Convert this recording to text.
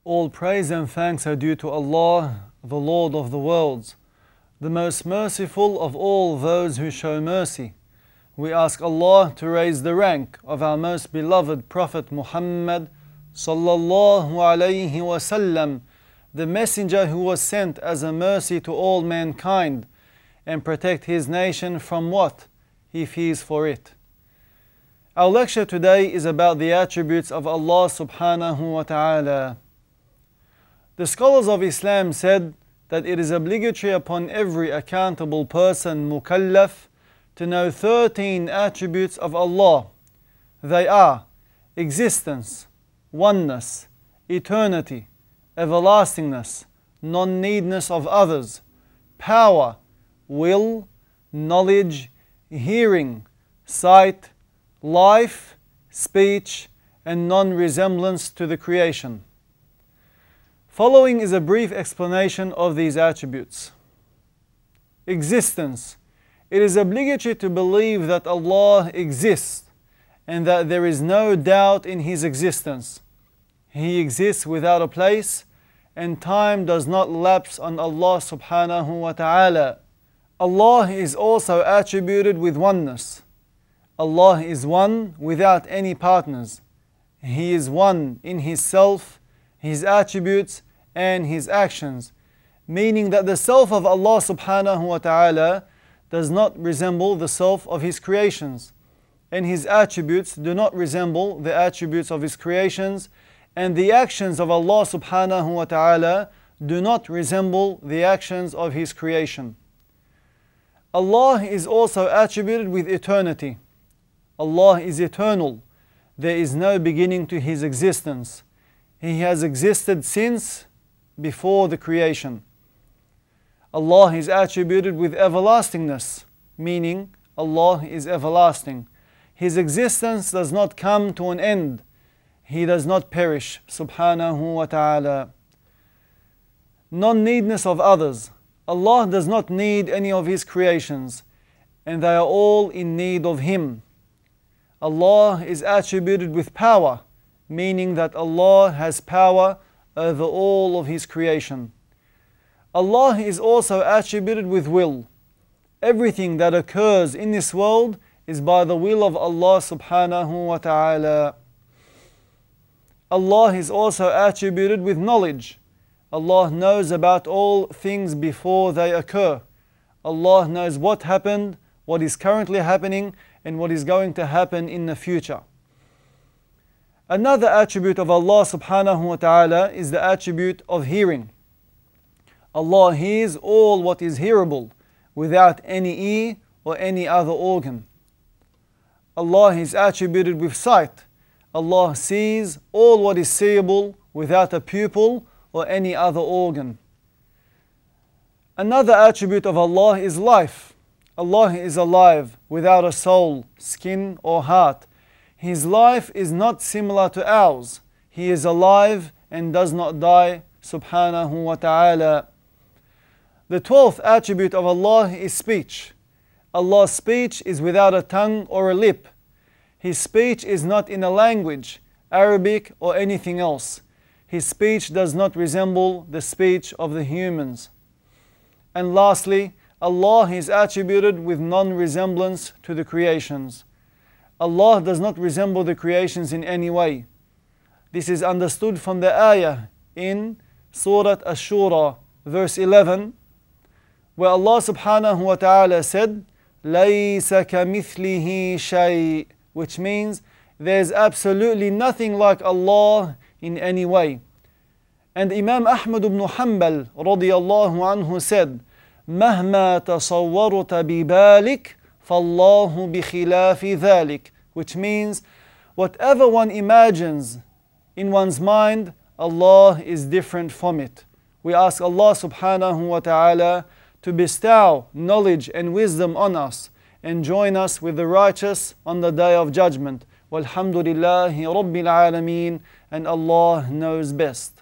All praise and thanks are due to Allah, the Lord of the worlds, the most merciful of all those who show mercy. We ask Allah to raise the rank of our most beloved Prophet Muhammad sallallahu alayhi wasallam, the messenger who was sent as a mercy to all mankind, and protect his nation from what he fears for it. Our lecture today is about the attributes of Allah subhanahu wa ta'ala. The scholars of Islam said that it is obligatory upon every accountable person, mukallaf, to know 13 attributes of Allah. They are existence, oneness, eternity, everlastingness, non-needness of others, power, will, knowledge, hearing, sight, life, speech, and non-resemblance to the creation. Following is a brief explanation of these attributes. Existence. It is obligatory to believe that Allah exists and that there is no doubt in His existence. He exists without a place, and time does not lapse on Allah subhanahu wa ta'ala. Allah is also attributed with oneness. Allah is one without any partners. He is one in His self, His attributes, and His actions, meaning that the self of Allah subhanahu wa ta'ala does not resemble the self of His creations, and His attributes do not resemble the attributes of His creations, and the actions of Allah subhanahu wa ta'ala do not resemble the actions of His creation. Allah is also attributed with eternity. Allah is eternal. There is no beginning to His existence. He has existed since before the creation. Allah is attributed with everlastingness, meaning Allah is everlasting. His existence does not come to an end. He does not perish, subhanahu wa ta'ala. Non-needness of others. Allah does not need any of His creations, and they are all in need of Him. Allah is attributed with power, meaning that Allah has power over all of His creation. Allah is also attributed with will. Everything that occurs in this world is by the will of Allah subhanahu wa ta'ala. Allah is also attributed with knowledge. Allah knows about all things before they occur. Allah knows what happened, what is currently happening, and what is going to happen in the future. Another attribute of Allah subhanahu wa ta'ala is the attribute of hearing. Allah hears all what is hearable without any ear or any other organ. Allah is attributed with sight. Allah sees all what is seeable without a pupil or any other organ. Another attribute of Allah is life. Allah is alive without a soul, skin or heart. His life is not similar to ours. He is alive and does not die, subhanahu wa ta'ala. The 12th attribute of Allah is speech. Allah's speech is without a tongue or a lip. His speech is not in a language, Arabic or anything else. His speech does not resemble the speech of the humans. And lastly, Allah is attributed with non-resemblance to the creations. Allah does not resemble the creations in any way. This is understood from the ayah in Surah Ash-Shura, verse 11, where Allah subhanahu wa ta'ala said, لَيْسَ كَمِثْلِهِ شَيْءٍ, which means there's absolutely nothing like Allah in any way. And Imam Ahmad ibn Hanbal radiyallahu anhu said, مَهْمَا تَصَوَّرْتَ بِبَالِكَ فَاللَّهُ بِخِلَافِ ذَلِكَ, which means whatever one imagines in one's mind, Allah is different from it. We ask Allah subhanahu wa ta'ala to bestow knowledge and wisdom on us and join us with the righteous on the day of judgment. Walhamdulillahi Rabbil Alameen, and Allah knows best.